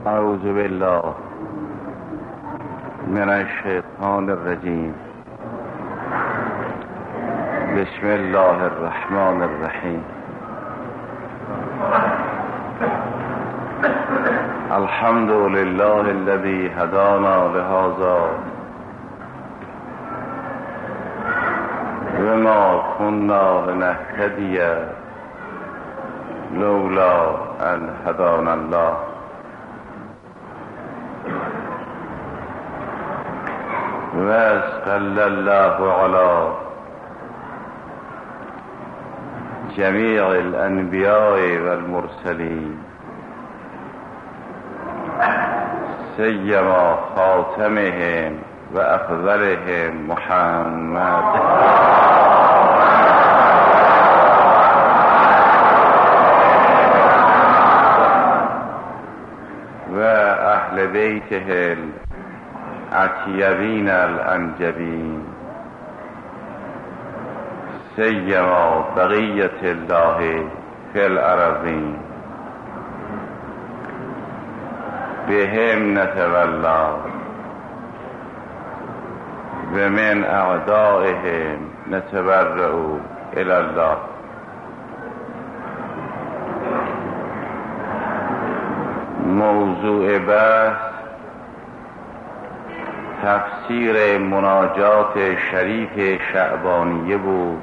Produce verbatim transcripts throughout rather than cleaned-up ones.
اعوذ بالله من الشیطان الرجیم. بسم الله الرحمن الرحیم. الحمد لله الذي هدانا لهذا وما كنا لنهتدي لولا ان هدانا الله. وصلى الله على جميع الانبياء والمرسلين سيما خاتمهم وافضلهم محمد واهل بيته الأطيبين الأنجبين سيما بقية الله في الأرضين بهم نتولى ومن أعدائهم نتبرأ إلى الله. موضوع بحث تفسیر مناجات شریف شعبانیه بود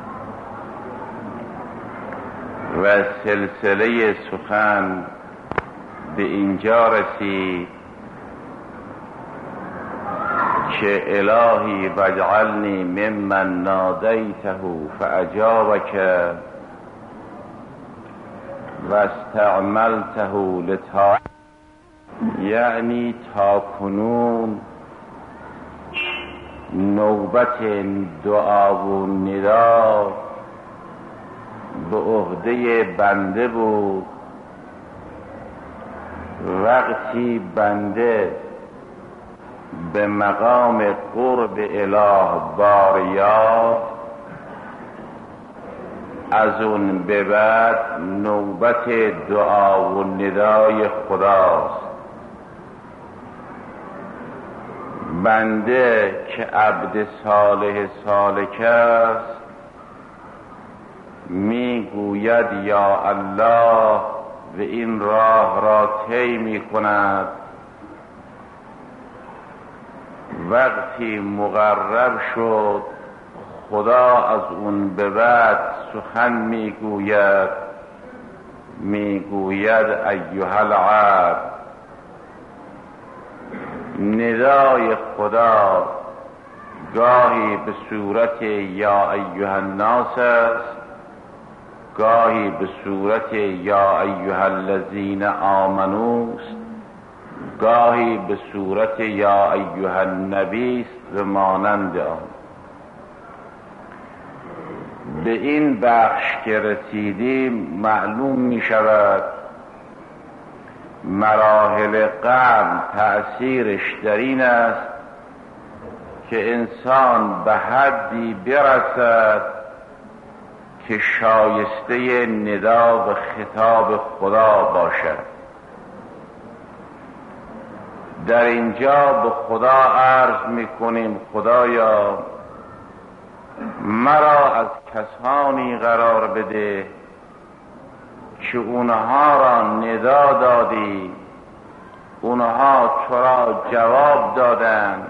و سلسله سخن به اینجا رسید که الهی واجعلنی ممن نادیته فاجابک و استعملته لطاعت، یعنی تا کنون نوبت دعا و ندا به عهده بنده بود. وقتی بنده به مقام قرب اله بار یافت، از اون به بعد نوبت دعا و ندای خداست. بنده که عبد صالح سالک است می گوید یا الله و این راه را طی می کند. وقتی مقرب شد خدا از اون به بعد سخن می گوید می گوید ایها العبد. ندای خدا گاهی به صورت یا ایها الناس است، گاهی به صورت یا ایها الذین آمنوا است، گاهی به صورت یا ایها النبی است و مانند آن. به این بخش که رسیدیم معلوم می شود مراحل قبل تأثیرش در این است که انسان به حدی برسد که شایسته ندا و خطاب خدا باشد. در اینجا به خدا عرض میکنیم خدایا مرا از کسانی قرار بده که اونها را ندا دادی، اونها تو را جواب دادن.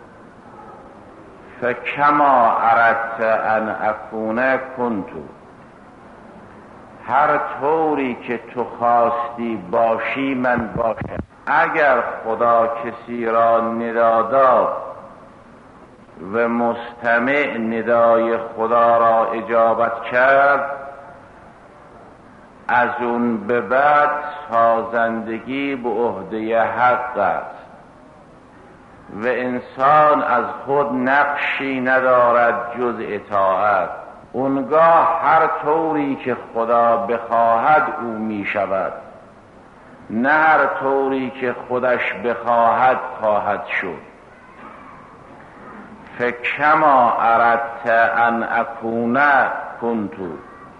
فکما اردت ان اکون کنتو، هر طوری که تو خواستی باشی من باشم. اگر خدا کسی را ندا داد و مستمع ندای خدا را اجابت کرد، از اون به بعد سازندگی به عهده حق است و انسان از خود نقشی ندارد جز اطاعت. اونگاه هر طوری که خدا بخواهد او می شود، نه هر طوری که خودش بخواهد خواهد شد. فکما اردت ان اکون کنتو،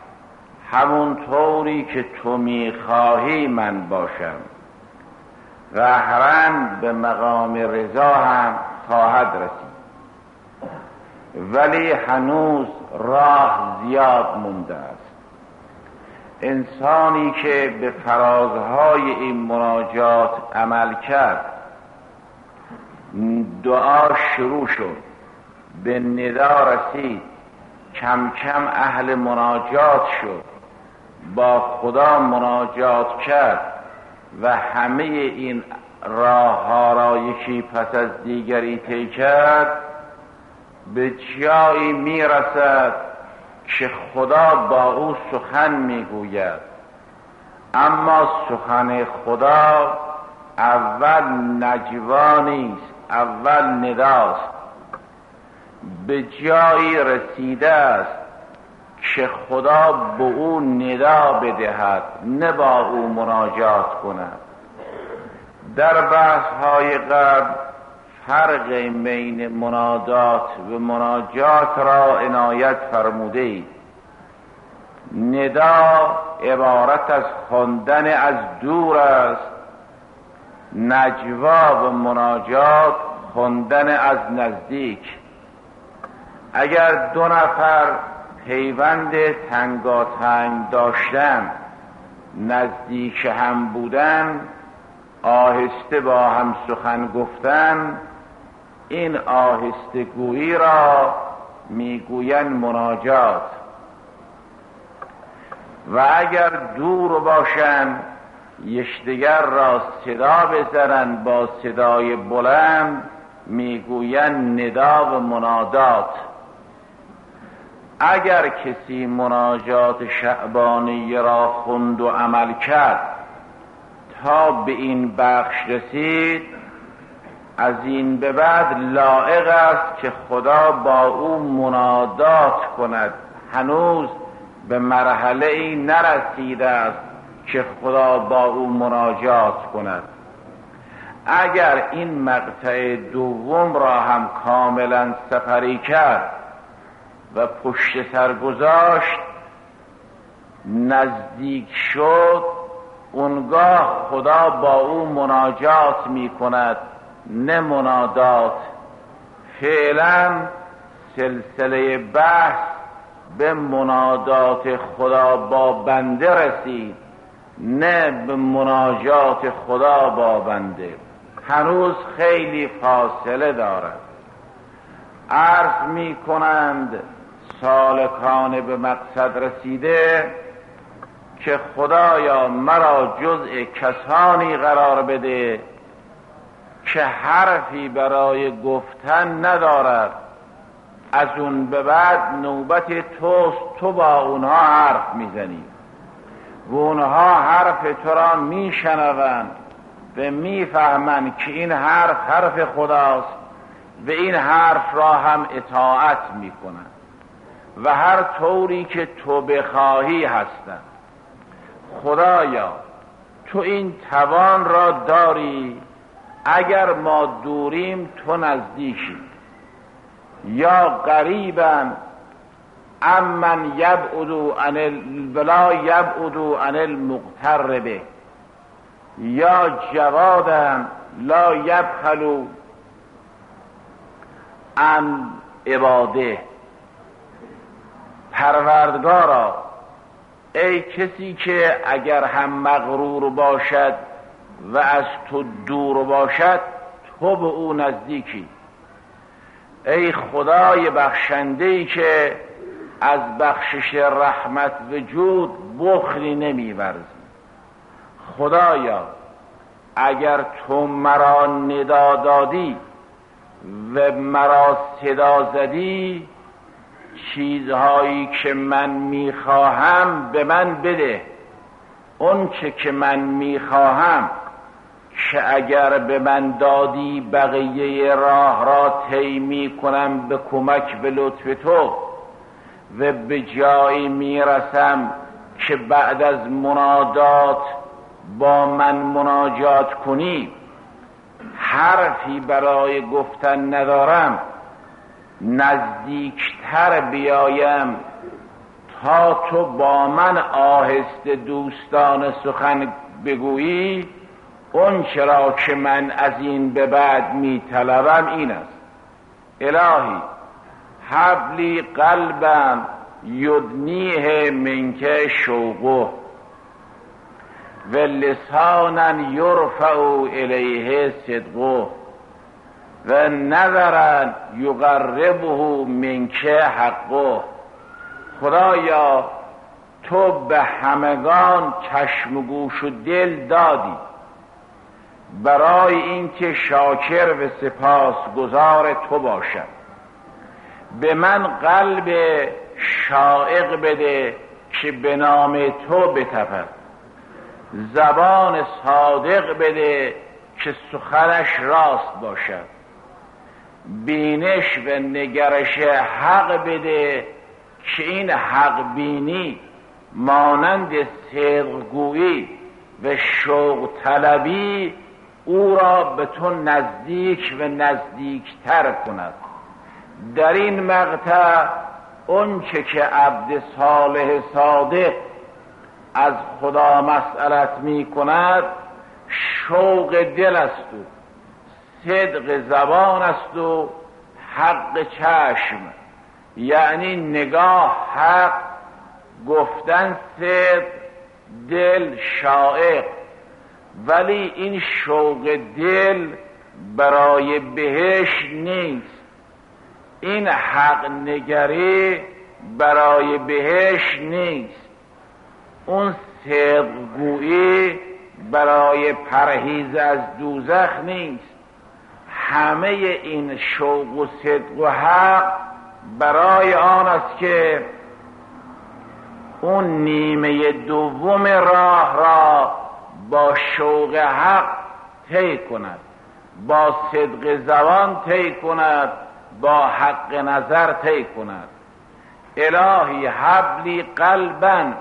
همون طوری که تو میخواهی من باشم. قهراً به مقام رضا هم خواهد رسید، ولی هنوز راه زیاد مونده است. انسانی که به فرازهای این مناجات عمل کرد، دعا شروع شد، به ندا رسید، کم کم اهل مناجات شد، با خدا مناجات کرد و همه این راه ها را یکی پس از دیگری طی کرد، به جایی می رسد که خدا با او سخن می گوید. اما سخن خدا اول نجوا نیست، اول نداست. به جایی رسیده است که خدا به او ندا بدهد، نه با او مناجات کند. در بحث های قبل فرق بین منادات و مناجات را عنایت فرموده اید. ندا عبارت از خواندن از دور است، نجوا و مناجات خواندن از نزدیک. اگر دو نفر پیوند تنگاتنگ داشتن، نزدیک هم بودن، آهسته با هم سخن گفتن، این آهسته گویی را میگوین مناجات. و اگر دور باشن، یکدیگر را صدا بزنن با صدای بلند، میگوین ندا و منادات. اگر کسی مناجات شعبانی را خوند و عمل کرد تا به این بخش رسید، از این به بعد لایق است که خدا با او منادات کند. هنوز به مرحله ای نرسیده است که خدا با او مناجات کند. اگر این مقطع دوم را هم کاملا سپری کرد و پشت سر گذاشت، نزدیک شد، اونگاه خدا با او مناجات می کند، نه منادات. فعلا سلسله بحث به منادات خدا با بنده رسید، نه به مناجات خدا با بنده. هنوز خیلی فاصله دارد. عرض می کنند سالکان به مقصد رسیده که خدایا مرا جزء کسانی قرار بده که حرفی برای گفتن ندارد. از اون به بعد نوبت توست، تو با اونها حرف میزنی و اونها حرف تو را میشنوند و میفهمند که این حرف حرف خداست و این حرف را هم اطاعت میکنند و هر طوری که تو بخواهی هستند. خدایا تو این توان را داری، اگر ما دوریم تو نزدیکی. یا قریبا امن یبعدو عن ولا یبعدو عن المقترب، یا جوادا لا یبخلو عن عباده. پروردگارا ای کسی که اگر هم مغرور باشد و از تو دور باشد، تو به او نزدیکی. ای خدای بخشنده‌ای که از بخشش رحمت و جود بخلی نمی‌ورزی. خدایا اگر تو مرا ندا دادی و مرا صدا زدی، چیزهایی که من میخواهم به من بده. اون چه که من میخواهم که اگر به من دادی بقیه راه را طی میکنم به کمک به لطف تو و به جایی میرسم که بعد از منادات با من مناجات کنی، حرفی برای گفتن ندارم، نزدیکتر بیایم تا تو با من آهسته دوستان سخن بگویی، اون چرا که من از این به بعد می طلبم این است: الهی حبلی قلبا یدنیه منک شوقه و لسانا یرفع الیه صدقه و نظرا یقربه منک حقه. خدایا تو به همگان چشم و گوش و دل دادی برای اینکه شاکر و سپاسگزار تو باشم. به من قلب شائق بده که به نام تو بتپد، زبان صادق بده که سخنش راست باشد، بینش و نگرش حق بده که این حق بینی مانند صدقگویی و شوق طلبی او را به تو نزدیک و نزدیکتر کند. در این مقطع اونچه که عبد صالح صادق از خدا مسئلت می کند شوق دل است و صدق زبان است و حق چشم، یعنی نگاه حق، گفتن صدق، دل شائق. ولی این شوق دل برای بهشت نیست، این حق نگری برای بهشت نیست، اون صدقگویی برای پرهیز از دوزخ نیست. همه این شوق و صدق و حق برای آن است که اون نیمه دوم راه را با شوق حق طی کند، با صدق زبان طی کند، با حق نظر طی کند. الهی حبلی قلبا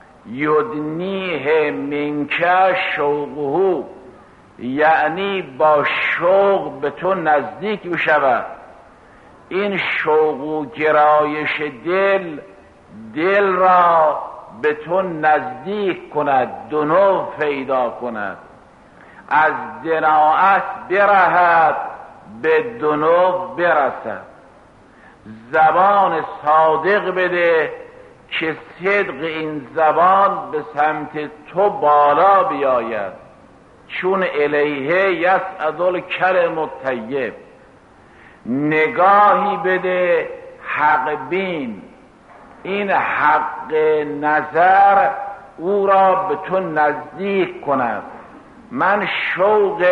یدنیه منک شوقه، یعنی با شوق به تو نزدیک بشود. این شوق و گرایش دل دل را به تو نزدیک کند، دنو پیدا کند، از دناعت برهد به دنو برسد. زبان صادق بده که صدق این زبان به سمت تو بالا بیاید، چون الیه یصعد الکلم الطیب. نگاهی بده حق بین، این حق نظر او را به تو نزدیک کند. من شوق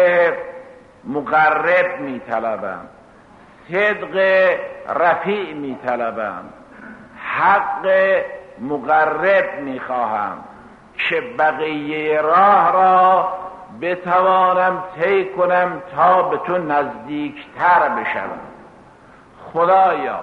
مقرب می طلبم، صدق رفیع می طلبم، حق مقرب می خواهم که بقیه راه را بتوانم طی کنم تا به تو نزدیکتر بشوم. خدایا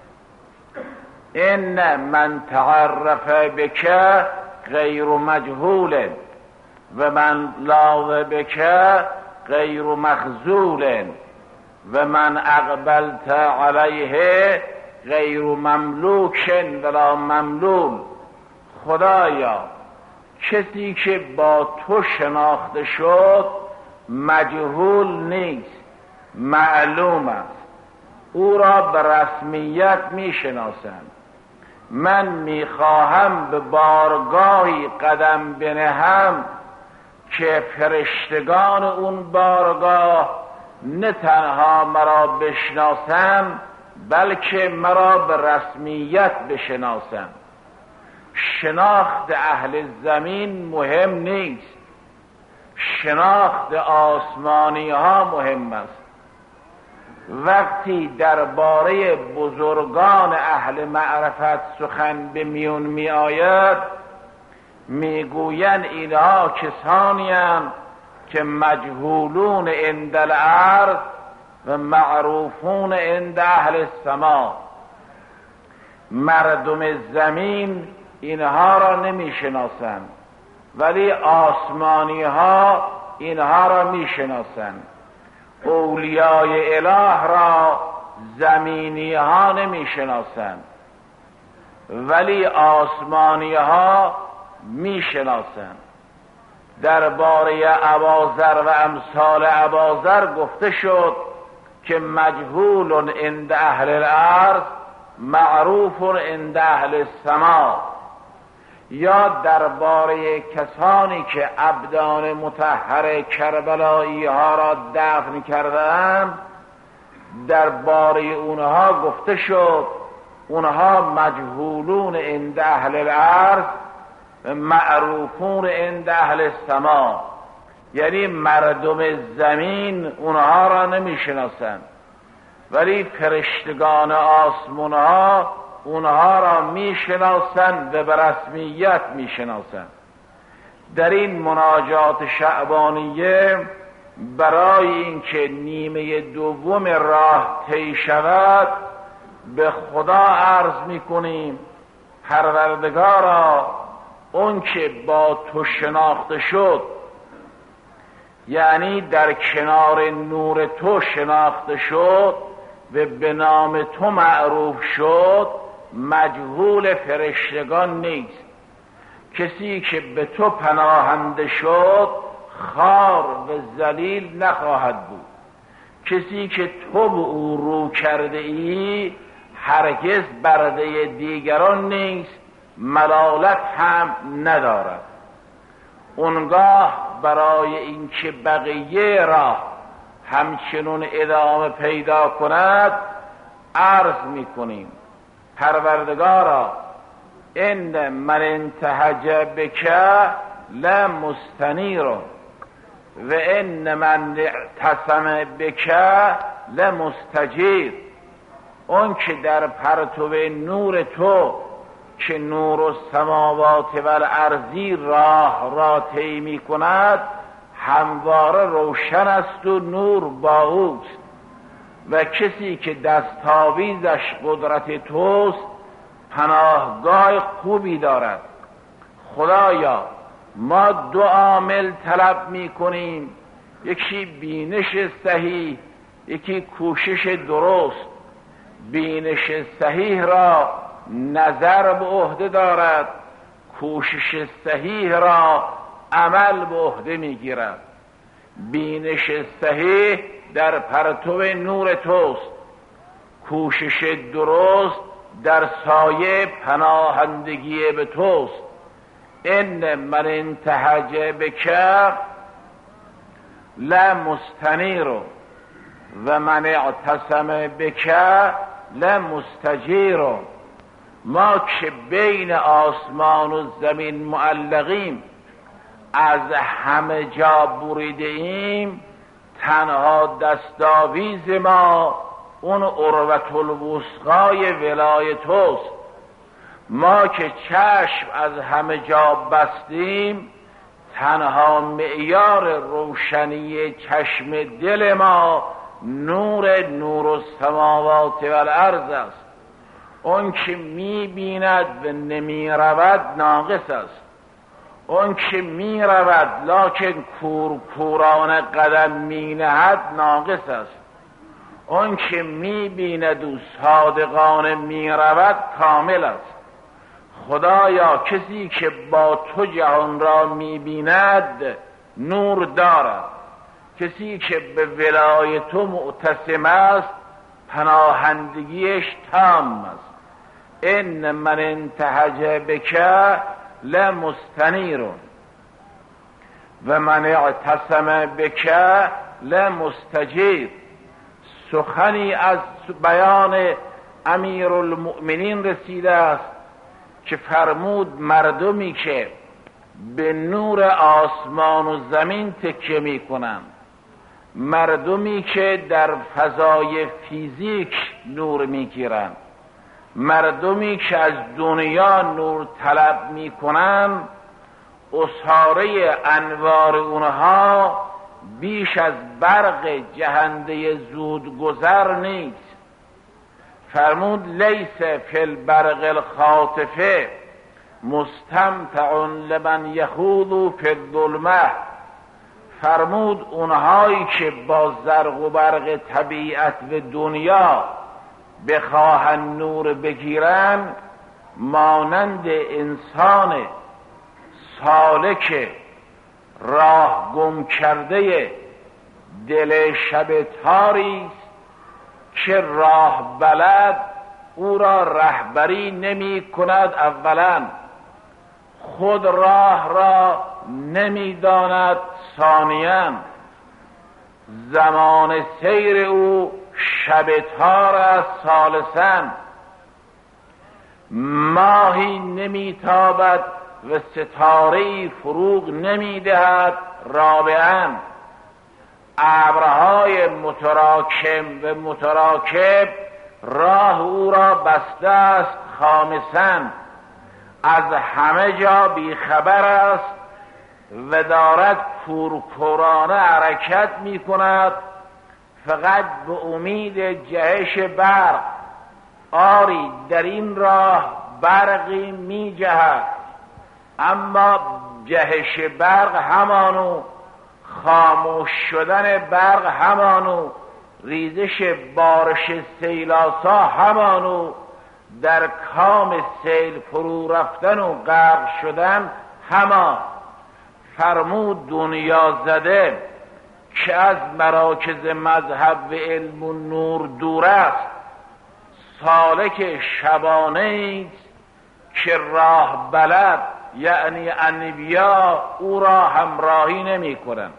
ان من تعرف بک غیر مجهول و من لاذ بک غیر مخذول و من اقبلت علیه غیر مملوک ولا مملول. خدایا کسی که با تو شناخته شد مجهول نیست، معلوم است، او را به رسمیت می شناسم. من می خواهم به بارگاهی قدم بنهم که فرشتگان اون بارگاه نه تنها مرا بشناسم بلکه مرا به رسمیت بشناسم. شناخت اهل زمین مهم نیست، شناخت آسمانی ها مهم است. وقتی درباره بزرگان اهل معرفت سخن به میون می آید میگویند اینها کسانی اند که مجهولون عند الارض و معروفون عند اهل السما. مردم زمین اینها را نمی شناسند ولی آسمانی ها اینها را می شناسند. اولیای اله را زمینی ها نمی شناسند ولی آسمانی ها می شناسند. درباره اباذر و امثال اباذر گفته شد که مجهول عند اهل الارض معروف عند اهل السماء، یا درباره کسانی که ابدان مطهر کربلایی ها را دفن کردند درباره اونها گفته شد اونها مجهولون عند اهل الارض معروفون عند اهل السماء، یعنی مردم زمین اونها را نمیشناسند ولی فرشتگان آسمان ها اونها را میشناسند و به رسمیت میشناسند. در این مناجات شعبانیه برای اینکه نیمه دوم راه طی شود به خدا عرض میکنیم پروردگارا اون که با تو شناخته شد، یعنی در کنار نور تو شناخته شد و به نام تو معروف شد، مجهول فرشتگان نیست. کسی که به تو پناهنده شد خوار و ذلیل نخواهد بود. کسی که تو به او رو کرده ای هرگز برده دیگران نیست، ملالت هم ندارد. اونگاه برای اینکه بقیه را همچنون ادامه پیدا کند عرض میکنیم پروردگارا ان من انتهج بک لمستنیر و ان من اعتصم بک لمستجیر. اون که در پرتو نور تو که نور السماوات و الارضی راه را طی می کند همواره روشن است و نور با اوست، و کسی که دستاویزش قدرت توست پناهگاه خوبی دارد. خدایا ما دو عامل طلب می کنیم، یکی بینش صحیح، یکی کوشش درست. بینش صحیح را نظر به عهده دارد، کوشش صحیح را عمل به عهده میگیرد. بینش صحیح در پرتو نور توست، کوشش درست در سایه پناهندگی به توست. ان من انتهج بک لمستنیر و من اعتصم بک لمستجیر. ما که بین آسمان و زمین معلقیم، از همه جا بریده ایم، تنها دستاویز ما اون عروة الوثقای ولای توست. ما که چشم از همه جا بستیم، تنها معیار روشنی چشم دل ما نور نور السماوات و الارض است. اون که می بیند و نمی رود ناقص است. اون که می رود لکن کور کورانه قدم می نهد ناقص است. اون که می بیند و صادقانه می رود کامل است. خدایا کسی که با تو جهان را می بیند نور دارد، کسی که به ولای تو معتصم است پناهندگیش تام است. ان من انتهج بک لمستنیر و من اعتصم بک لمستجیر. سخنی از بیان امیر المؤمنین رسیده است که فرمود مردمی که به نور آسمان و زمین تکیه می کنند، مردمی که در فضای فیزیک نور می گیرند، مردمی که از دنیا نور طلب می کنند، اساره انوار اونها بیش از برق جهنده زود گذر نیست. فرمود لیس فی البرق الخاطفه مستمتع لمن یخوض فی الظلمه. فرمود اونهایی که با زرق و برق طبیعت و دنیا بخواهند نور بگیرن، مانند انسان سالک راه گم کرده دل شب تاری است که راه بلد او را رهبری نمی کند. اولا خود راه را نمی داند، ثانیاً زمان سیر او شب تار است، ثالثاً ماهی نمی تابد و ستاره‌ای فروغ نمی دهد، رابعاً ابرهای متراکم و متراکب راه او را بسته است، خامساً از همه جا بیخبر است و دارد کورکورانه حرکت می کند فقط به امید جهش برق. آری در این راه برقی می جهد، اما جهش برق همانو، خاموش شدن برق همانو، ریزش بارش سیلاسا همانو، در کام سیل فرو رفتن و غرق شدن همان. فرمود دنیا زده که از مراکز مذهب و علم و نور دور است، سالک شبانه است که راه بلد یعنی انبیا او را همراهی نمی کنند،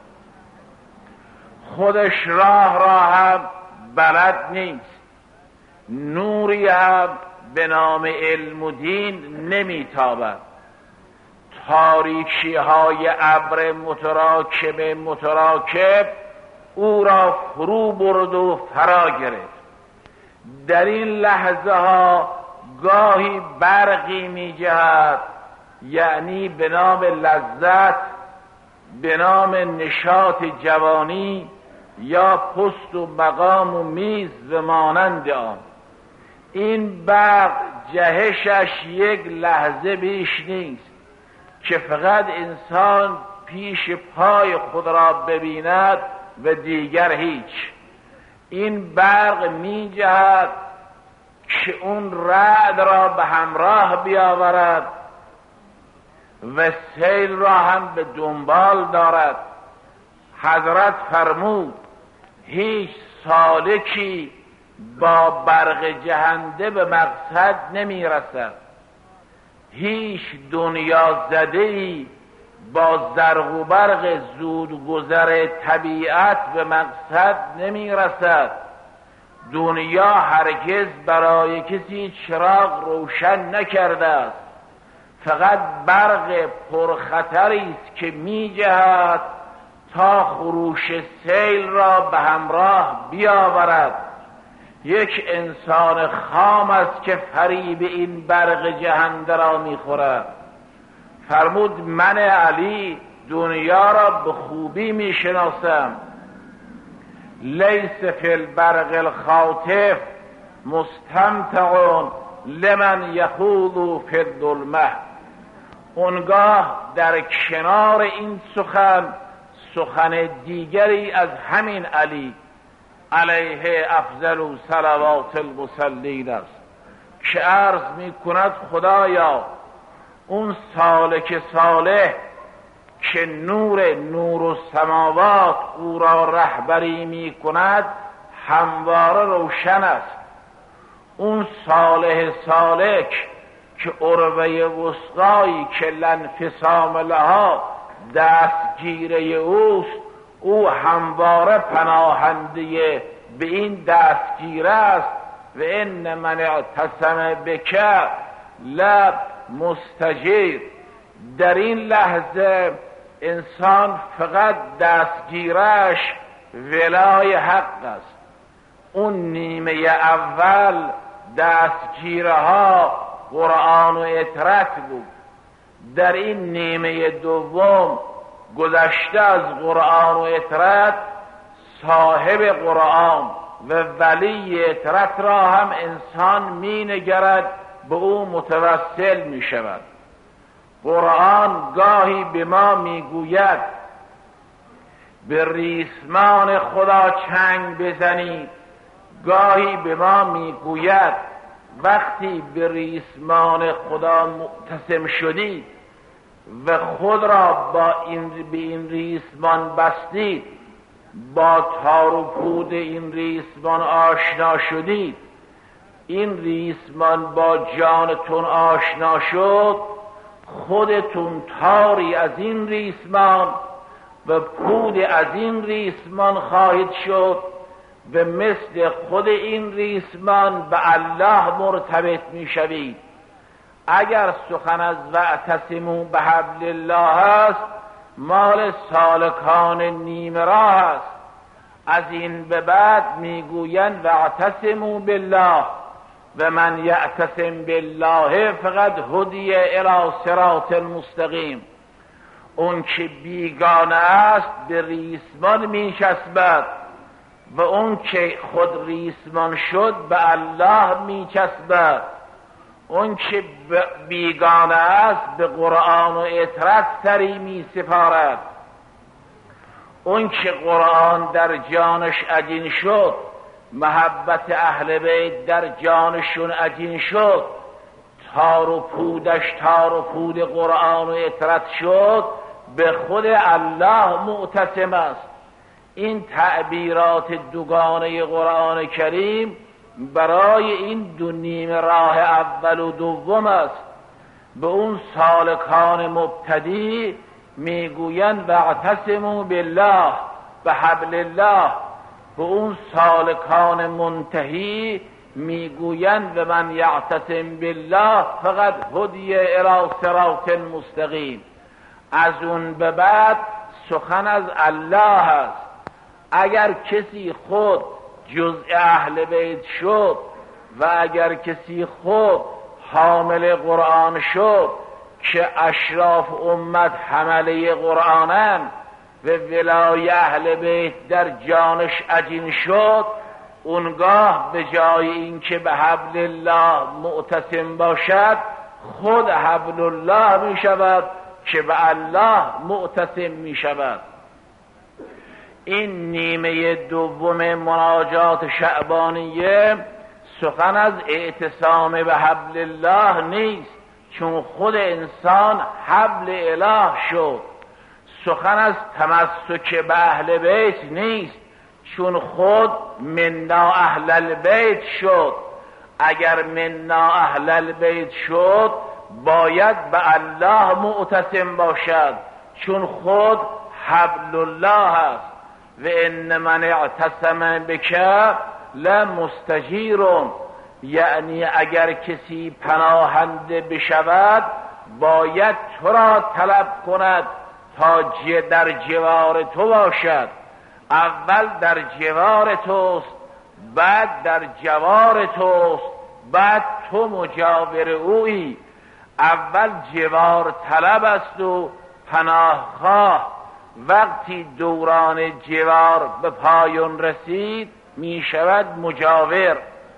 خودش راه را هم بلد نیست، نوری هم به نام علم و دین نمی تابد، تاریکی های ابر متراکب متراکب او را فرو برد و فرا گرفت. در این لحظه ها گاهی برقی می جهد، یعنی به نام لذت، به نام نشاط جوانی یا پست و مقام و میز و مانند آن. این برق جهشش یک لحظه بیش نیست که فقط انسان پیش پای خود را ببیند و دیگر هیچ. این برق می جهد که اون رعد را به همراه بیاورد و سیل را هم به دنبال دارد. حضرت فرمود هیچ سالکی با برق جهنده به مقصد نمی رسد، هیچ دنیا زده‌ای با زرق و برق زود گذر طبیعت به مقصد نمی رسد. دنیا هرگز برای کسی چراغ روشن نکرده است، فقط برق پرخطری است که می جهد تا خروش سیل را به همراه بیاورد. یک انسان خام است که فریب این برق جهنده را می خورد. فرمود من علی دنیا را به خوبی می شناسم. لیس فی البرق الخاطف مستمتع لمن یخوض فی الظلمه. اونگاه در کنار این سخن سخن دیگری از همین علی علیه افضل صلوات المصلین است که عرض می کند خدایا اون سالک صالح که نور نور و سماوات او را رهبری می کند همواره روشن است. اون صالح سالک که عروه وثقایی که لانفصام لها دستگیره اوست، او همواره پناهنده به این دستگیره است. و ان من اعتصم بک لا مستجیر. در این لحظه انسان فقط دستگیرش ولای حق است. اون نیمه اول دستگیره ها قرآن و اطرت بود، در این نیمه دوم گذشته از قرآن و اطرت صاحب قرآن و ولی اطرت را هم انسان می نگرد، به او متوسل می شود. قرآن گاهی به ما می گوید به ریسمان خدا چنگ بزنید، گاهی به ما می گوید وقتی به ریسمان خدا معتصم شدید و خود را با این به این ریسمان بستید، با تار و پود این ریسمان آشنا شدید، این ریسمان با جانتون آشنا شد، خودتون تاری از این ریسمان و پود از این ریسمان خواهید شد و مثل خود این ریسمان به الله مرتبط می شوید. اگر سخن از واعتصموا بحبل الله است، مال سالکان نیمه راه است. از این به بعد میگویند واعتصموا بالله و من یعتصم بالله فقد هدی الی صراط المستقیم. اون که بیگانه است به ریسمان میچسبد و اون که خود ریسمان شد به الله میچسبد. اون که بیگانه است به قرآن و اطرت سری می سپارد. اون که قرآن در جانش عجین شد، محبت اهل بیت در جانشون عجین شد، تار و پودش تار و پود قرآن و اطرت شد، به خود الله معتصم است. این تعبیرات دوگانه قرآن کریم برای این دو نیم راه اول و دوم است. به اون سالکان مبتدی میگویند واعتصموا بالله به حبل الله، به اون سالکان منتهی میگویند و من یعتصم بالله فقد هدی الی صراط المستقیم. از اون به بعد سخن از الله است. اگر کسی خود جزء اهل بیت شد و اگر کسی خود حامل قرآن شد که اشراف امت حمله قرآنن و ولای اهل بیت در جانش عجین شد، اونگاه به جای اینکه به حبل الله معتصم باشد، خود حبل الله می شود که به الله معتصم می شود. این نیمه دوم مناجات شعبانیه سخن از اعتصام به حبل الله نیست، چون خود انسان حبل اله شد. سخن از تمسک به اهل بیت نیست، چون خود منا اهل البیت شد. اگر منا اهل البیت شد باید به الله معتصم باشد، چون خود حبل الله است. و ان من اعتصم بک لمستجیر، یعنی اگر کسی پناهنده بشود باید تو را طلب کند تا در جوار تو باشد. اول در جوار توست، بعد در جوار توست، بعد تو مجاور اویی. اول جوار طلب است و پناهخواه. وقتی دوران جوار به پایان رسید می شود مجاور.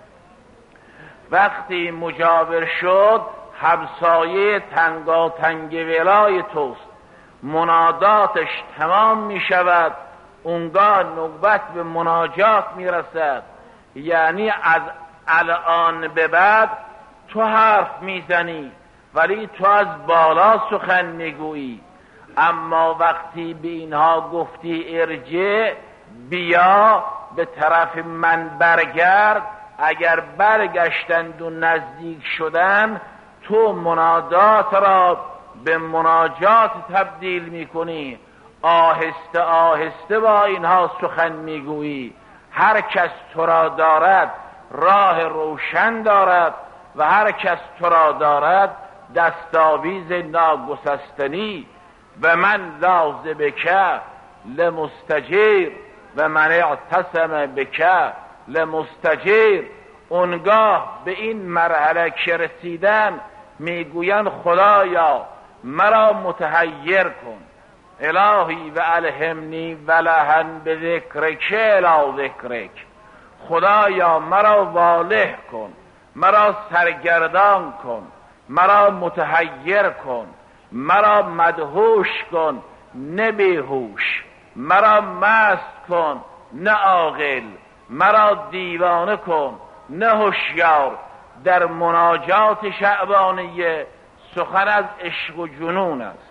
وقتی مجاور شد همسایه تنگاتنگ ولای توست، مناداتش تمام می شود. اونگاه نوبت به مناجات می رسد، یعنی از الان به بعد تو حرف می زنی ولی تو از بالا سخن می گویی. اما وقتی به اینها گفتی ارجع، بیا به طرف من برگرد، اگر برگشتند و نزدیک شدن تو منادات را به مناجات تبدیل میکنی. آهسته آهسته با اینها سخن میگویی. هر کس تو را دارد راه روشن دارد و هر کس تو را دارد دستاویز ناگسستنی. و من لاذ بک لمستجیر و من اعتصم بک لمستجیر. اونگاه به این مرحله که رسیدن میگوین خدایا مرا متحیر کن، الهی و الهمنی ولهن به ذکرک الی ذکرک. خدایا مرا واله کن، مرا سرگردان کن، مرا متحیر کن، مرا مدهوش کن نه بیهوش، مرا مست کن نه عاقل، مرا دیوانه کن نه هوشیار. در مناجات شعبانیه سخن از عشق و جنون است.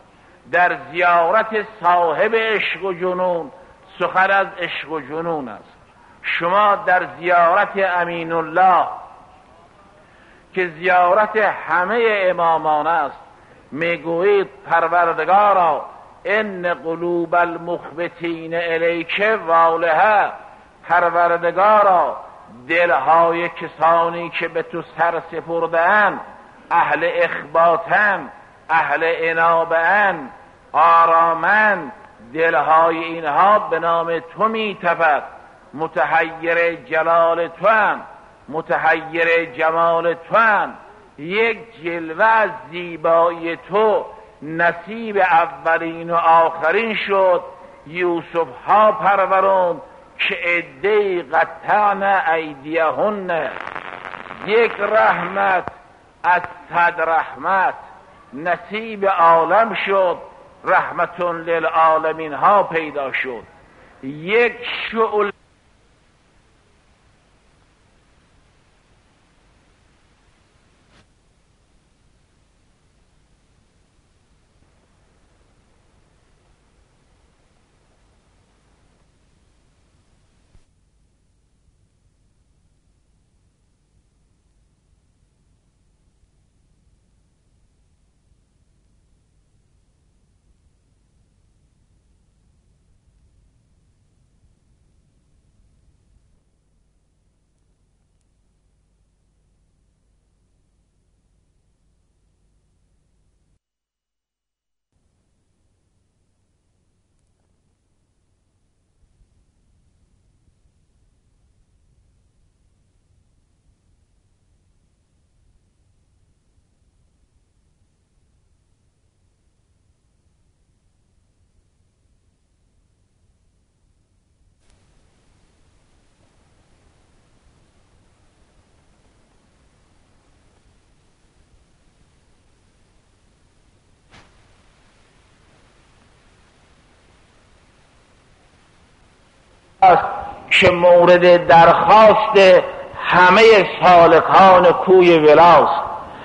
در زیارت صاحب عشق و جنون سخن از عشق و جنون است. شما در زیارت امین الله که زیارت همه امامان است میگویید پروردگارا ان قلوب المخبتین الیک والها، پروردگارا دلهای کسانی که به تو سر سپرده‌اند اهل اخباتن، اهل انابه‌اند، آرامن، دلهای اینها به نام تو میتپد، متحیر جلال تو هم، متحیر جمال تو هم. یک جلوه از زیبایی تو نصیب اولین و آخرین شد. یوسف ها پروروند که عده‌ای قطعن ایدیهن. یک رحمت از صد رحمت نصیب عالم شد، رحمتون للعالمین ها پیدا شد. یک شعل که مورد درخواست همه سالکان کوی ولاست،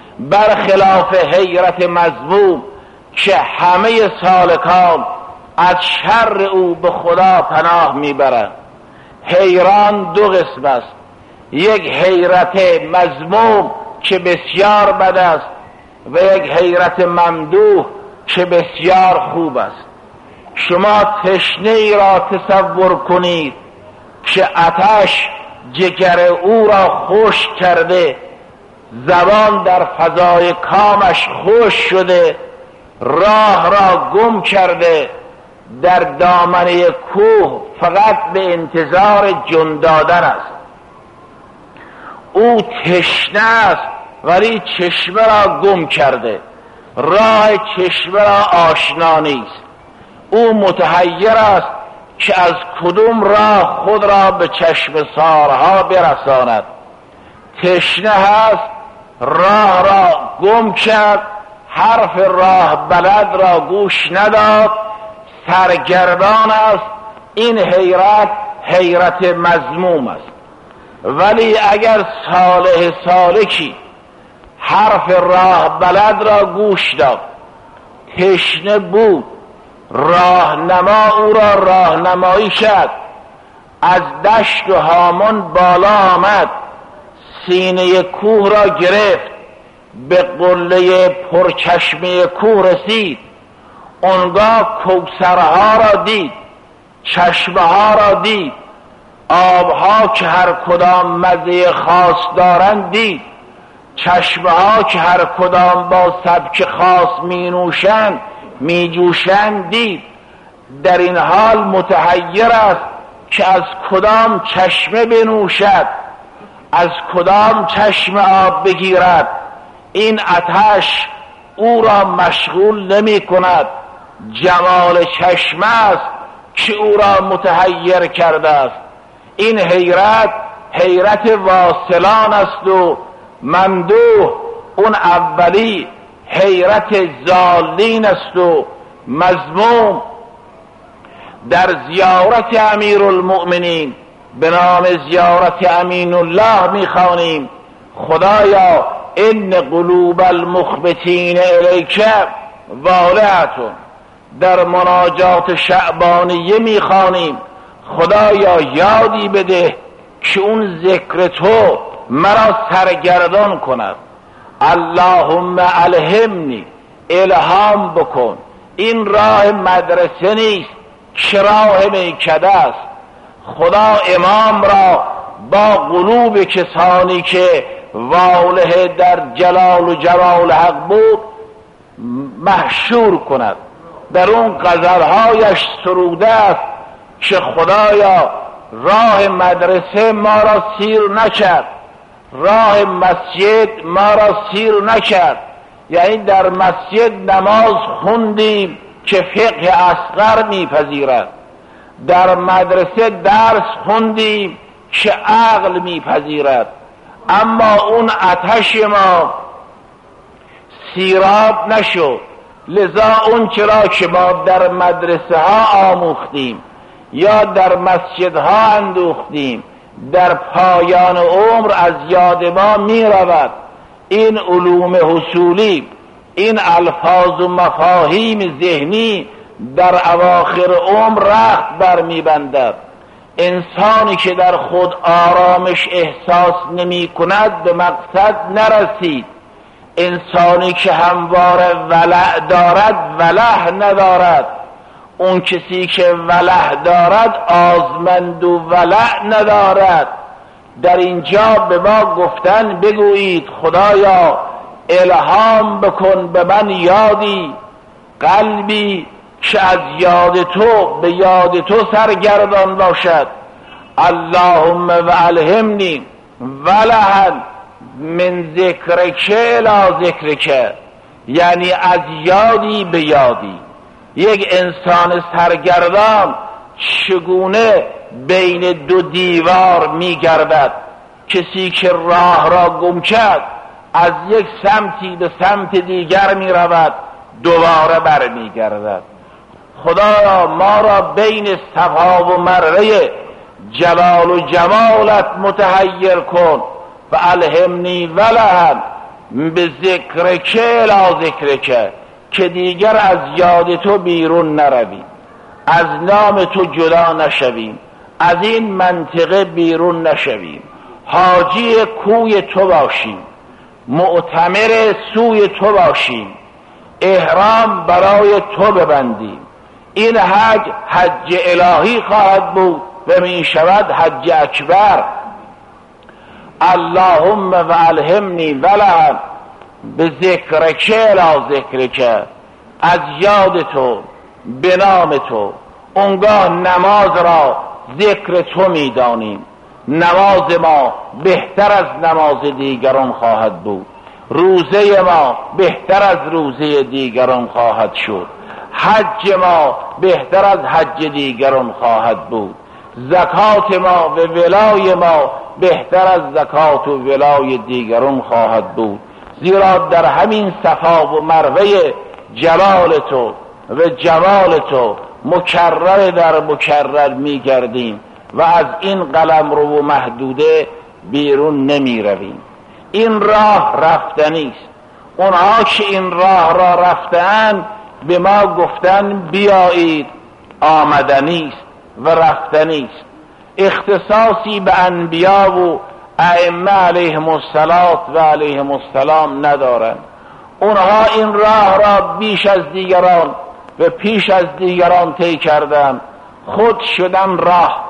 برخلاف حیرت مذموم که همه سالکان از شر او به خدا پناه میبرند. حیران دو قسم است، یک حیرت مذموم که بسیار بد است و یک حیرت ممدوح که بسیار خوب است. شما تشنه ای را تصور کنید که آتش جگر او را خشک کرده، زبان در فضای کامش خشک شده، راه را گم کرده، در دامنه کوه فقط به انتظار جون دادن است. او تشنه است ولی چشمه را گم کرده، راه چشمه را آشنا نیست. او متحیر است که از کدوم راه خود را به چشم سارها برساند. تشنه هست، راه را گم کرد، حرف راه بلد را گوش نداد، سرگردان است. این حیرت حیرت مذموم است. ولی اگر صالح سالکی حرف راه بلد را گوش داد، تشنه بود، راهنما او را راهنمایی شد، از دشت و هامان بالا آمد، سینه کوه را گرفت، به قله پرچشمه کوه رسید، آنگاه کوثرها را دید، چشمه ها را دید، آبها که هر کدام مزه خاص دارند دید، چشمه ها که هر کدام با سبک خاص می نوشند می جوشند دید. در این حال متحیر است که از کدام چشمه بنوشد، از کدام چشمه آب بگیرد. این آتش او را مشغول نمی کند، جمال چشمه است که او را متحیر کرده است. این حیرت حیرت واصلان است و ممدوح اون اولی حیرت ضالین است و مذموم. در زیارت امیر المؤمنین به نام زیارت امین الله میخوانیم خدایا ان قلوب المخبتین الیک والهتون، در مناجات شعبانیه میخوانیم خدایا یادی بده که اون ذکر تو مرا سرگردان کند. اللهم الهمنی، الهام بکن. این راه مدرسه نیست که راه میکده است. خدا امام را با قلوب کسانی که واله در جلال و جمال حق بود محشور کند. در اون غزلهایش سروده است که خدایا راه مدرسه ما را سیر نکرد، راه مسجد ما را سیر نکرد. یعنی در مسجد نماز خوندیم که فقه اصغر میپذیرد، در مدرسه درس خوندیم که عقل میپذیرد، اما اون آتش ما سیراب نشد. لذا اون چرا که ما در مدرسه ها آموختیم یا در مسجدها اندوختیم در پایان عمر از یاد ما می رود. این علوم حصولی، این الفاظ و مفاهیم ذهنی در اواخر عمر رخت بر می بندد. انسانی که در خود آرامش احساس نمی کند به مقصد نرسید. انسانی که همواره ولع دارد ولع ندارد. اون کسی که ولع دارد آزمند و ولع ندارد. در اینجا به ما گفتن بگویید خدایا الهام بکن به من یادی، قلبی که از یاد تو به یاد تو سرگردان باشد. اللهم و الهمنی ولهن من ذکرک الی ذکرک، یعنی از یادی به یادی. یک انسان سرگردان چگونه بین دو دیوار میگردد؟ کسی که راه را گم کرد از یک سمتی به سمت دیگر میرود، دوباره بر میگردد. خدایا ما را بین صفا و مروه جلال و جمالت متحیر کن و الهمنی ولهن به ذکرک الی ذکرک، که دیگر از یاد تو بیرون نرویم، از نام تو جدا نشویم، از این منطقه بیرون نشویم، حاجی کوی تو باشیم، معتمر سوی تو باشیم، احرام برای تو ببندیم. این حج حج الهی خواهد بود و می شود حج اکبر. اللهم و الهمنی ولهن به ذکرک الی ذکرک، از یاد تو به نام تو. اونگاه نماز را ذکر تو می دانیم، نماز ما بهتر از نماز دیگران خواهد بود، روزه ما بهتر از روزه دیگران خواهد شد، حج ما بهتر از حج دیگران خواهد بود، زکات ما و ولای ما بهتر از زکات و ولای دیگران خواهد بود. زیرا در همین صفا و مروه جلال تو و جمال تو مکرر در مکرر می گردیم و از این قلمرو و محدوده بیرون نمی رویم. این راه رفتنی است. اونها که این راه را رفتن به ما گفتن بیایید، آمدنی است و رفتنی است. اختصاصی به انبیا و ائمه علیهم الصلاة و علیهم السلام ندارند. اونها این راه را بیش از دیگران و پیش از دیگران طی کردند، خود شدن راه.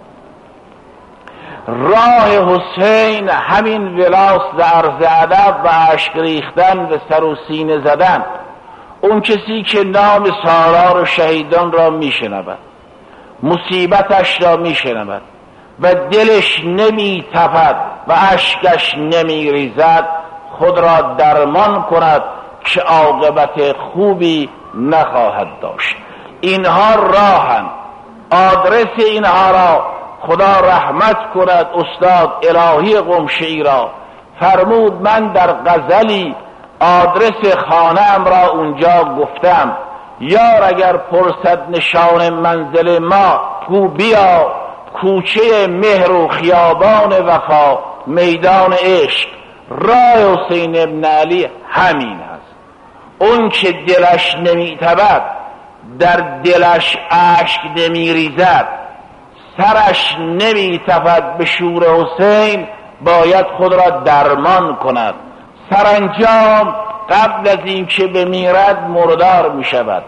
راه حسین همین ولاس و عرض ادب و اشک ریختن و سر و سینه زدن. اون کسی که نام سالار و شهیدان را میشنود، مصیبتش را میشنود و دلش نمی تپد و اشکش نمی ریزد، خود را درمان کند که عاقبت خوبی نخواهد داشت. اینها راهن. آدرس اینها را خدا رحمت کند استاد الهی قمشی را فرمود. من در غزلی آدرس خانه ام را اونجا گفتم. یار اگر پرسد نشان منزل ما، گو بیا کوچه مهر و خیابان وفا، میدان عشق. راه حسین ابن علی همین است. اون که دلش نمیتبد در دلش اشک نمی ریزد، سرش نمی تپد به شور حسین، باید خود را درمان کند. سرانجام قبل از این که بمیرد مردار می شود.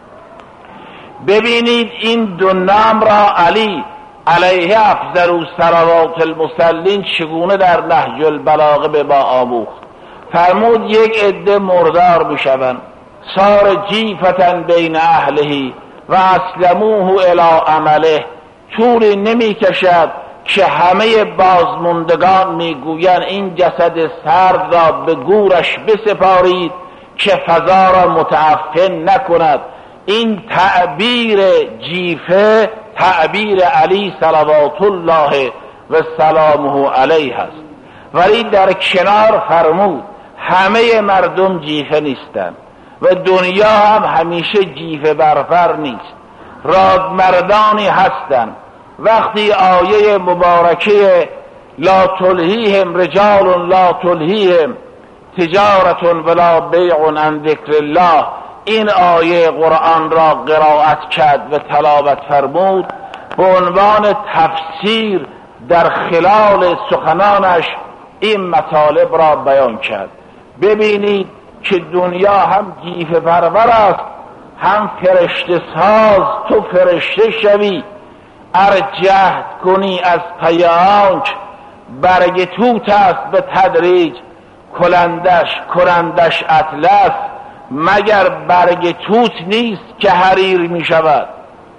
ببینید این دو نام را علی علیه افضل صلوات المصلین چگونه در نهج البلاغه به ما آموخت. فرمود یک عده مردار بشوند، صار جیفتن بین اهله و اسلموه الی عمله. طولی نمی کشد که همه بازموندگان میگویند این جسد سرد را به گورش بسپارید که فضا را متعفن نکند. این تعبیر جیفه تعبیر علی صلوات الله و سلامه علیه است. ولی در کنار فرمود همه مردم جیفه نیستند و دنیا هم همیشه جیفه برفر نیست، رادمردانی هستند. وقتی آیه مبارکه لا تلهیهم رجال لا تلهیهم تجارت ولا بیع عن ذکر الله، این آیه قرآن را قرائت کرد و تلاوت فرمود، به عنوان تفسیر در خلال سخنانش این مطالب را بیان کرد. ببینید که دنیا هم جیفه پرور است، هم فرشته ساز. تو فرشته شوی ار جهد کنی از پی آنک برگ توت است به تدریج کلندش کرندش اطلس. مگر برگ توت نیست که حریر می شود؟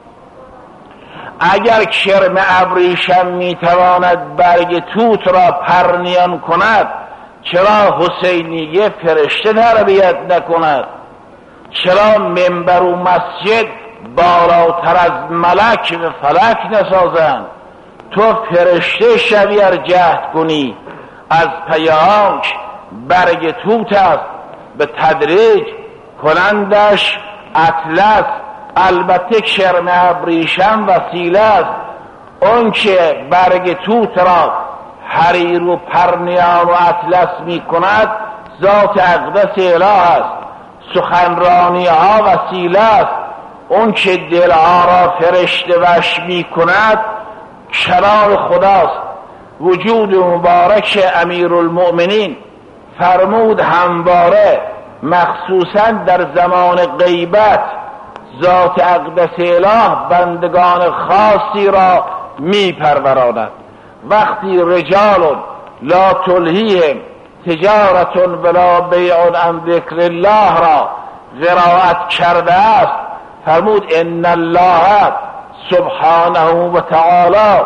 اگر کرم ابریشم می تواند برگ توت را پرنیان کند، چرا حسینیه فرشته تربیت نکند؟ چرا منبر و مسجد بالاتر از ملک و فلک نسازند؟ تو فرشته شوی ار جهد کنی از پی آنک برگ توت است به تدریج کنندش اطلس. البته کرم ابریشم وسیله است، اون که برگ توت را حریر و پرنیان و اطلس می کند ذات اقدس اله است. سخنرانی ها وسیله است، اون که دلها را فرشته وش می کند کلام خداست. وجود مبارک امیرالمؤمنین فرمود همواره مخصوصا در زمان غیبت ذات اقدس اله بندگان خاصی را می پروراند. وقتی رجال لا تلهیهم تجارت ولا بیع عن ذکر الله را قرائت کرده است، فرمود ان الله سبحانه و تعالی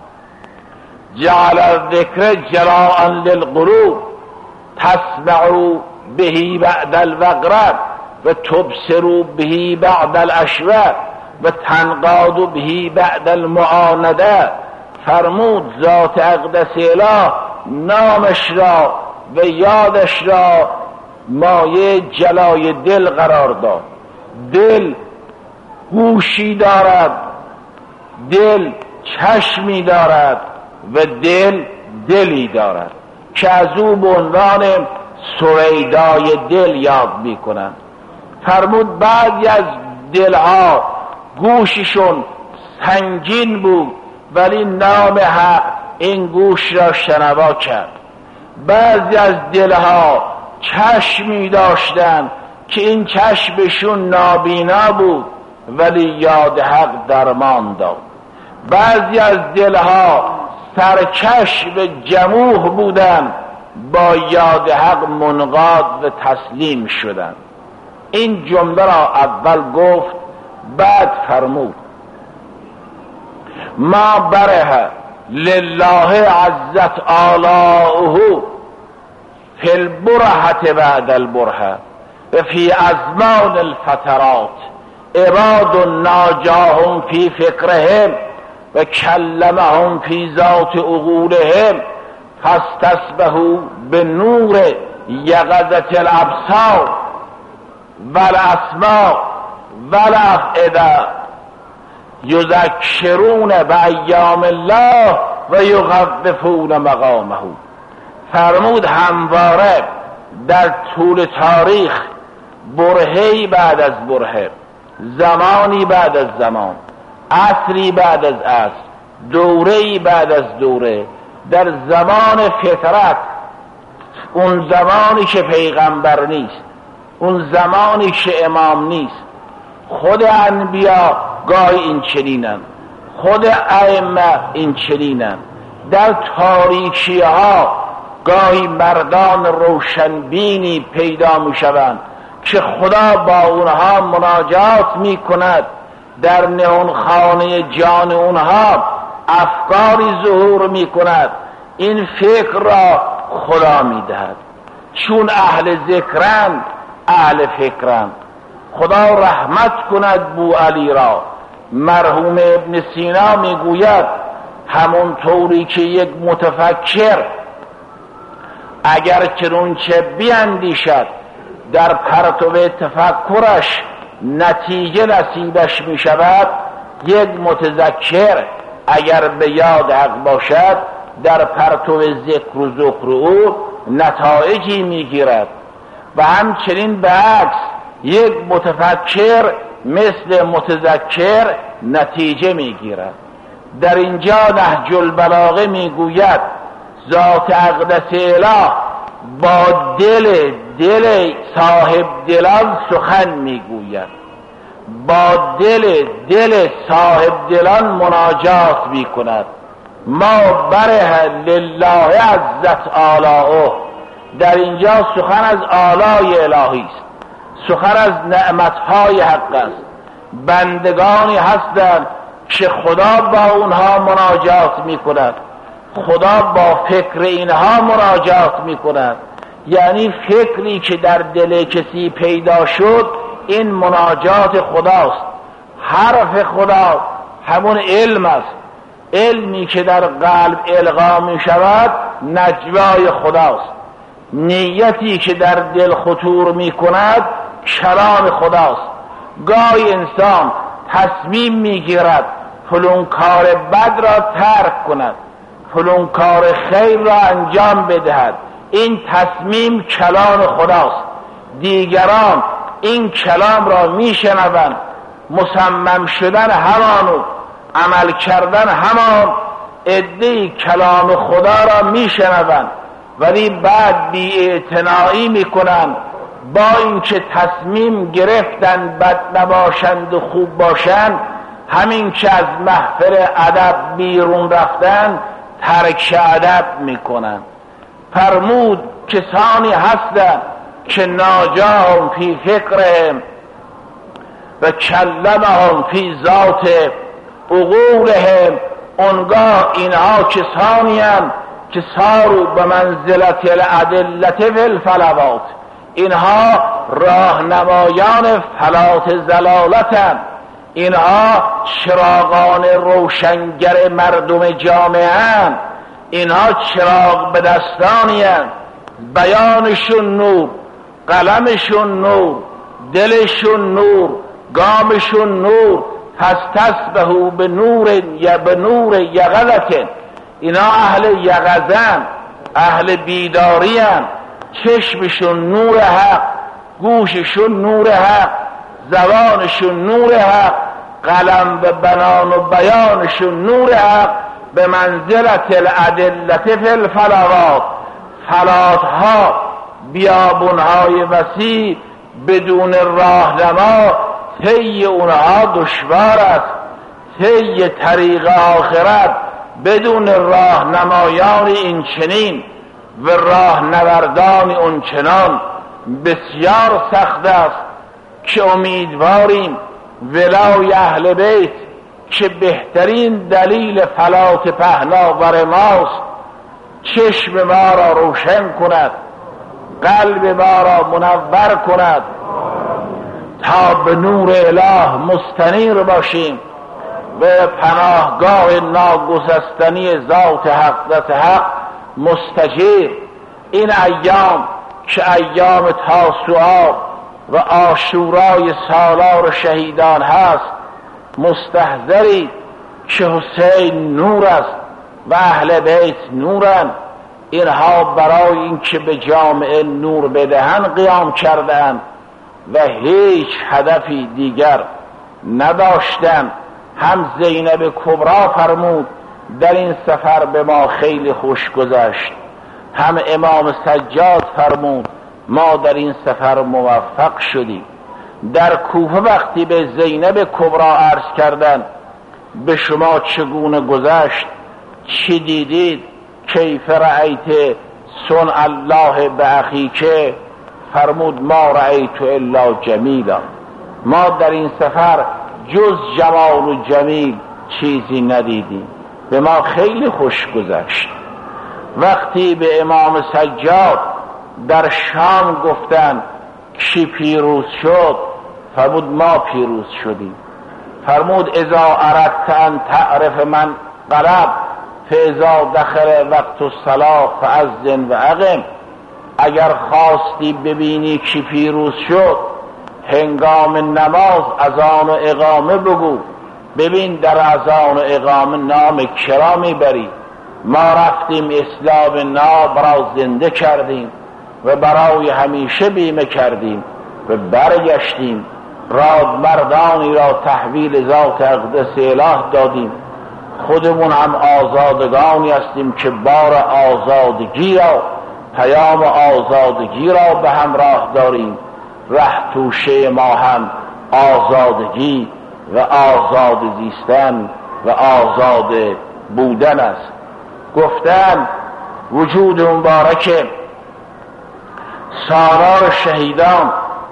جعل الذکر جلاء للقلوب تسمع به بعد الوقرة و تبصر به بعد الاشوه و تنقاد به بعد المعانده. فرمود ذات اقدس اله نامش را و یادش را مایه جلای دل قرار داد. دل گوشی دارد، دل چشمی دارد و دل دلی دارد که از او به عنوان سویدای دل یاد می کنند. فرمود بعضی از دلها گوششون سنگین بود ولی نام حق این گوش را شنوا کرد. بعضی از دلها چشمی داشتند که این چشمشون نابینا بود ولی یاد حق درمان داد. بعضی از دلها سرکش و جموح بودند، با یاد حق منقاد و تسلیم شدند. این جمله را اول گفت، بعد فرمود ما بره لله عزت آلاؤه فی البرهة بعد البرهة و فی ازمان الفترات عباد ناجاهم فی فکرهم و کلمهم فی ذات عقولهم فاستسبحوا بنور یقظة الابصار والاسماع والافئده یذکرون بایام الله و یخوفون مقامه. فرمود همواره در طول تاریخ برهه‌ای بعد از برهه، زمانی بعد از زمان، عصری بعد از عصر، دوره‌ای بعد از دوره، در زمان فطرت، اون زمانی که پیغمبر نیست، اون زمانی که امام نیست، خود انبیا گاهی این چنینن، خود ائمه این چنینن، در تاریکی ها گاهی مردان روشنبینی پیدا می شوند که خدا با اونها مناجات می کند، در نهون خانه جان اونها افکاری ظهور می کند، این فکر را خدا می دهد، چون اهل ذکرند اهل فکرند. خدا رحمت کند بو علی را. مرحوم ابن سینا می گوید همون طوری که یک متفکر اگر چنانچه بیندیشد در پرتو تفکرش نتیجه نصیبش می شود، یک متذکر اگر به یاد حق باشد در پرتو ذکر و ذکر او نتایجی می گیرد، و همچنین به عکس یک متفکر مثل متذکر نتیجه می گیرد. در اینجا نهج البلاغه می گوید ذات اقدس اله با دل دل صاحب دلان سخن می گوید، با دل دل صاحب دلان مناجات می کند. ما بره لله عزت آلاؤه، در اینجا سخن از آلای الهی است، سخن از نعمتهای حق است. بندگانی هستند که خدا با اونها مناجات می کند، خدا با فکر اینها مناجات می کند، یعنی فکری که در دل کسی پیدا شد این مناجات خداست. حرف خدا همون علم است، علمی که در قلب القا می شود نجوای خداست، نیتی که در دل خطور می کند کلام خداست. گاهی انسان تصمیم می گیرد فلان کار بد را ترک کند، فلان کار خیر را انجام بدهد، این تصمیم کلام خداست. دیگران این کلام را می شنوند، مصمم شدن همانو، عمل کردن همان عده‌ای کلام خدا را می شنوند، ولی بعد بی اعتنایی می کنند، با اینکه تصمیم گرفتن بد نباشند و خوب باشند، همین که از محفل ادب بیرون رفتن ترک ادب می کنند. فرمود کسانی هستند که ناجاهم فی فکرهم و کلمهم فی ذات عقولهم، اونگاه اینها کسانی هم که سارو به منزلت الادلت فی الفلوات، اینها راهنمایان فلات زلالتند، اینها چراغان روشنگر مردم جامعه اند، اینها چراغ به دستانی اند، بیانشون نور، قلمشون نور، دلشون نور، گامشون نور، پس تسبحوا به نور یا به نور یقظت، اینا اهل یقظن، اهل بیدارین، چشمشون نور حق، گوششون نور حق، زبانشون نور حق، قلم به بنان و بیانشون نور حق، به منزلت الادلت فی الفلوات، فلاتها بیابونهای وسیع بدون راهنما طی اونها دشوار است. طی طریق آخرت بدون راهنمایان این چنین و راهنوردان اون چنان بسیار سخت است، که امیدواریم ولای اهل بیت که بهترین دلیل فلات پهناور ماست، چشم ما را روشن کند، قلب ما را منور کند، تا به نور اله مستنیر باشیم و پناهگاه ناگسستنی ذات حق حق مستجیر. این ایام که ایام تاسوعا و عاشورای سالار شهیدان هست، مستحضری که حسین نور است و اهل بیت نورند، اینها برای اینکه به جامعه نور بدهند قیام کردند و هیچ هدفی دیگر نداشتن. هم زینب کبرا فرمود در این سفر به ما خیلی خوش گذشت، هم امام سجاد فرمود ما در این سفر موفق شدیم. در کوفه وقتی به زینب کبرا عرض کردند به شما چگونه گذشت، چی دیدید، کیف رأیت صنع الله به اخیک، فرمود ما رأیت الا جمیلا، ما در این سفر جز جمال و جمیل چیزی ندیدیم، به ما خیلی خوش گذشت. وقتی به امام سجاد در شام گفتن کی پیروز شد، فرمود ما پیروز شدیم. فرمود اذا اردت ان تعرف من غلب فاذا دخل وقت الصلاة فاذن و اقم، اگر خواستی ببینی کی پیروز شد هنگام نماز اذان و اقامه بگو، ببین در اذان و اقامه نام کرا میبری. ما رفتیم اسلام ناب را زنده کردیم و برای همیشه بیمه کردیم و برگشتیم، راد مردانی را تحویل ذات اقدس اله دادیم. خودمون هم آزادگانی هستیم که بار آزادگی را، پیام آزادگی را به همراه داریم. ره توشه ما هم آزادگی و آزاد زیستن و آزاد بودن است. گفتن وجود مبارک سالار شهیدان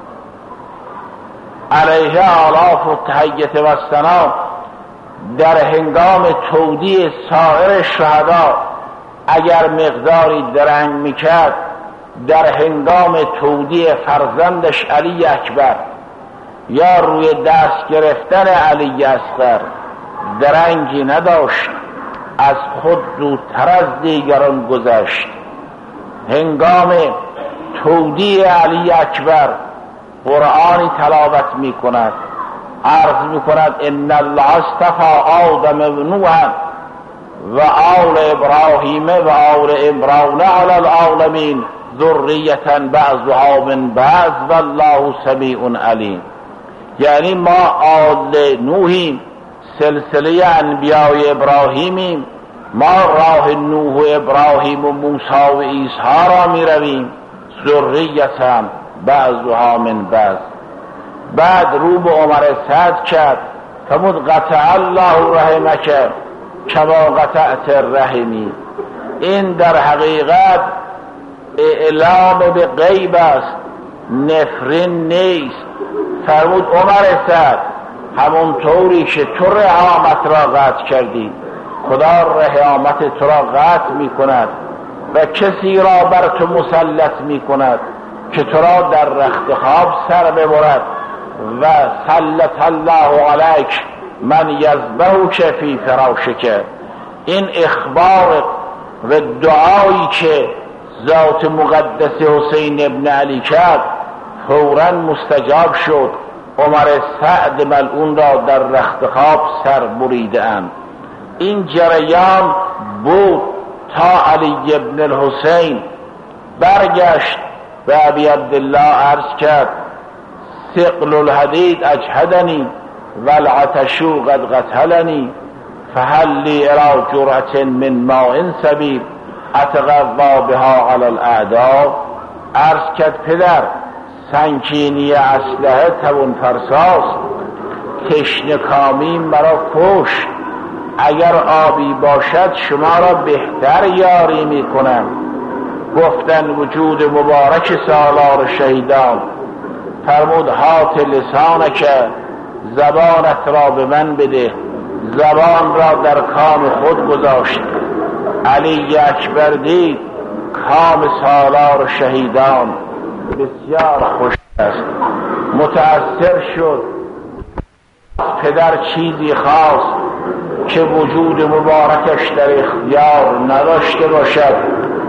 علیه آلاف و تحیت و سنا در هنگام تودیع سایر شهدا اگر مقداری درنگ میکرد، در هنگام تودیع فرزندش علی اکبر یا روی دست گرفتن علی اصغر درنگی نداشت، از خود زودتر از دیگران گذشت. هنگام تودیع علی اکبر قرآنی تلاوت می کند، عرض می کند ان الله اصطفى آدم و نوح و آل ابراهیم و آل عمران علی العالمین ذریة بعضها من بعض والله سمیع علیم. یعنی ما آل نوحیم، سلسله انبیاء ابراهیمیم، ما راه نوح و ابراهیم و موسی و عیسی را می رویم، ذریة بعضها من بعض. بعد رو به عمر سعد کرد، فرمود قطع الله رحمک کما قطعت الرحمی. این در حقیقت اعلام به غیب است، نفرین نیست. فرمود عمر سعد همون طوری که تو رحمت را قطع کردی، خدا رحمت تو را قطع می کند و کسی را بر تو مسلط می کند که تو را در رخت خواب سر ببرد و سلط الله علیک من یذبحک فی فراشک. این اخبار و دعایی که ذات مقدس حسین ابن علی کرد فوراً مستجاب شد. عمر سعد ملعون را در رخت خواب سر بریده اند. این جریان بود تا علی ابن الحسین برگشت و ابی عبدالله عرض کرد ثقل الحدید اجهدنی والعطش قد قتلنی فهل لی الی جرعة من ماء سبیل اتقوا بها علی الاعداء. عرض کرد پدر سنگینی اسلحه توان فرساست، تشنه کامی مرا کشت، اگر آبی باشد شما را بهتر یاری می کنم. گفتن وجود مبارک سالار شهیدان فرمود هات لسانک، زبانت را به من بده. زبان را در کام خود گذاشت. علی اکبر دید کام سالار شهیدان بسیار خوش است، متأثر شد. پدر چیزی خواست که وجود مبارکش در اختیار نداشته باشد.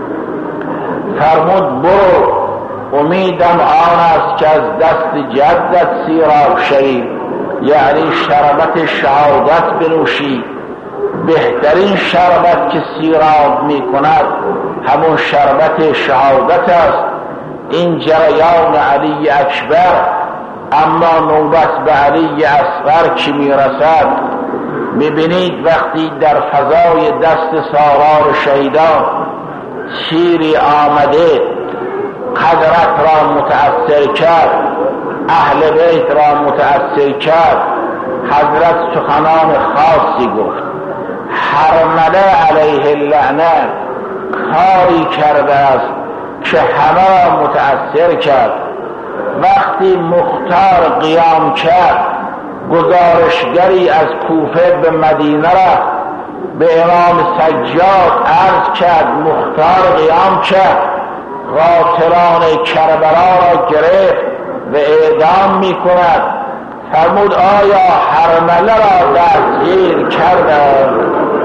فرمود برو، امیدم آن است که از دست جدت سیراب شوی، یعنی شربت شهادت بنوشی. بهترین شربت که سیراب می کند همون شربت شهادت است. این جریان علی اکبر اما نوبت به علی اصغر که میرسد، میبینید وقتی در فضای دست سالار شهیدان تیری آمده حضرت را متأثر کرد، اهل بیت را متأثر کرد، حضرت سخنان خاصی گفت. حرمله علیه اللعنه کاری کرده است که همه را متأثر کرد. وقتی مختار قیام کرد، گزارشگری از کوفه به مدینه رفت، به امام سجاد عرض کرد مختار قیام کرد، قاتلان کربلا را گرفت و اعدام می کند. فرمود آیا حرمله را دستگیر کردند؟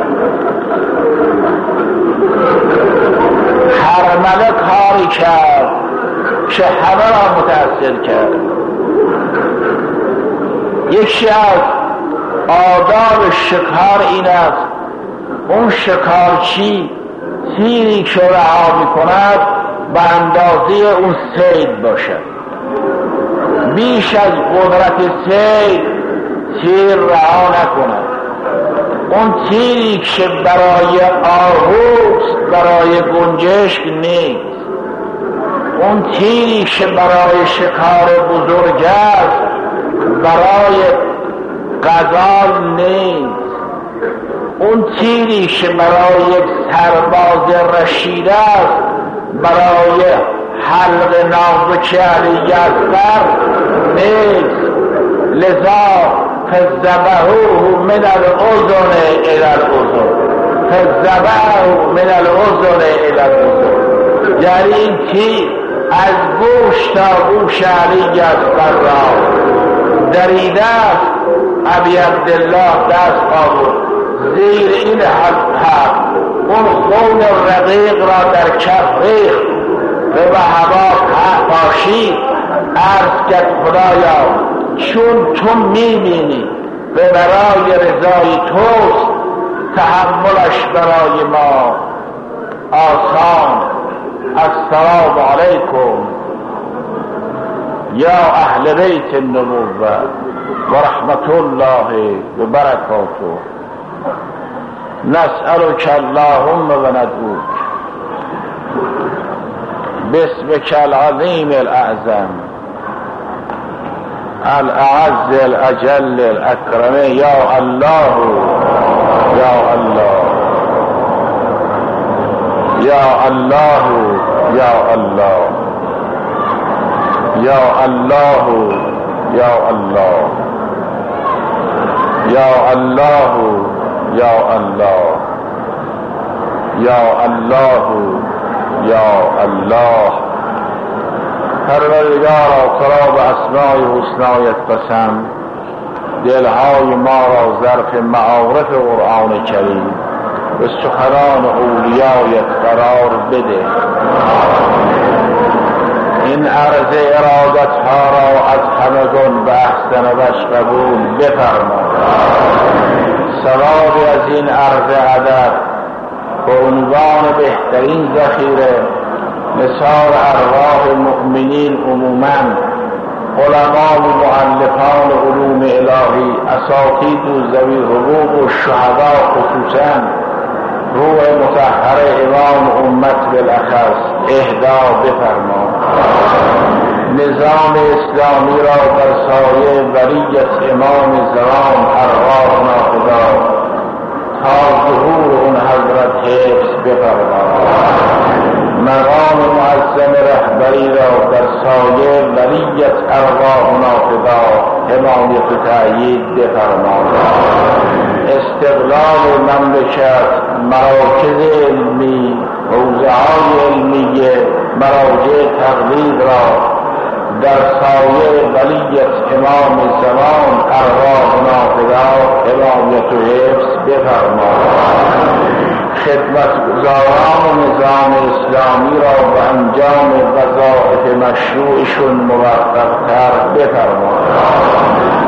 حرمله کاری کرد که همه را متأثر کرد. یکی از آداب شکار این است، اون شکارچی تیری که رها می کند به اندازه اون صید باشد، بیش از قدرت صید تیر رها نکند. اون تیری که برای آهوست برای گنجشک نیست، اون تیری که برای شکار بزرگ است برای غزال نیست، اون تیری که برای یک سرباز رشید است برای حلق نازک علی اصغر نیست. لذا فذبحوه من الاذن الى الاذن، فذبحوه من الاذن الى الاذن، یعنی این تیر از گوش تا گوش علی اصغر را دریده است. ابی عبدالله دست آورد زیر این حق اون خون رقیق را در کف ریخت و به هوا پاشید. عرض کرد خدایا چون تو میبینی و برای رضای توست، تحملش برای ما آسان. السلام علیکم یا اهل بیت النبوة و رحمت الله و برکاته. نسألك اللهم و ندعوك باسمك العظیم الاعظم الاعز الاجل الاکرم یا الله یا الله یا الله یا الله یا الله یا الله یا الله یا الله یا الله یا الله. پروردگارا تو را به اسمای حسنایت قسم، دلهای ما را ظرف معارف قرآن کریم به سخنان اولیایت قرار بده. این عرض ارادت ها را از همگان به احسن وجه قبول بفرما. ثواب از این عرض ادب به عنوان بهترین ذخیره نثار ارواح مؤمنین عموما، علما و مؤلفان علوم الهی، اساتید و ذوی حقوق و شهدا خصوصا، روح مطهر امام امت بالاخص اهدا بفرما. نظام اسلامی را در سایه ولیت امام زمان ارواحنا خدا تا ظهور اون حضرت حفظ بفرما. مقام معظم رهبری را در سایه ولیت ارواحنا خدا حمایت و تأیید بفرما. استقلال مملکت، مراکز علمی، حوزه‌های علمیه، مراجع تقلید را در سایه ولیت امام زمان ارواحنا خدا حمایت و حفظ بفرما. خدمتگزاران نظام اسلامی را به انجام وظایف مشروعشون موفق‌تر بفرما.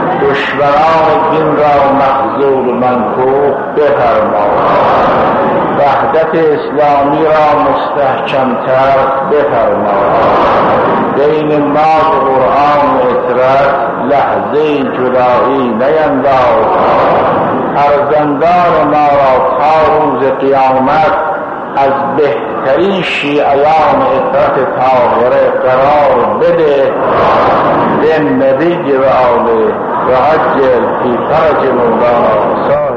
دشمنان دین را مخذول منکوب بفرما. وحدت اسلامی را مستحکمتر بفرما، بین ما و قرآن اطرت لحظه جدایی نینداز، فرزندان ما را تا روز قیامت از بهترین شیعیان اطرت طاهره قرار بده، به نبی و آله و عجل فی فرج مولانا.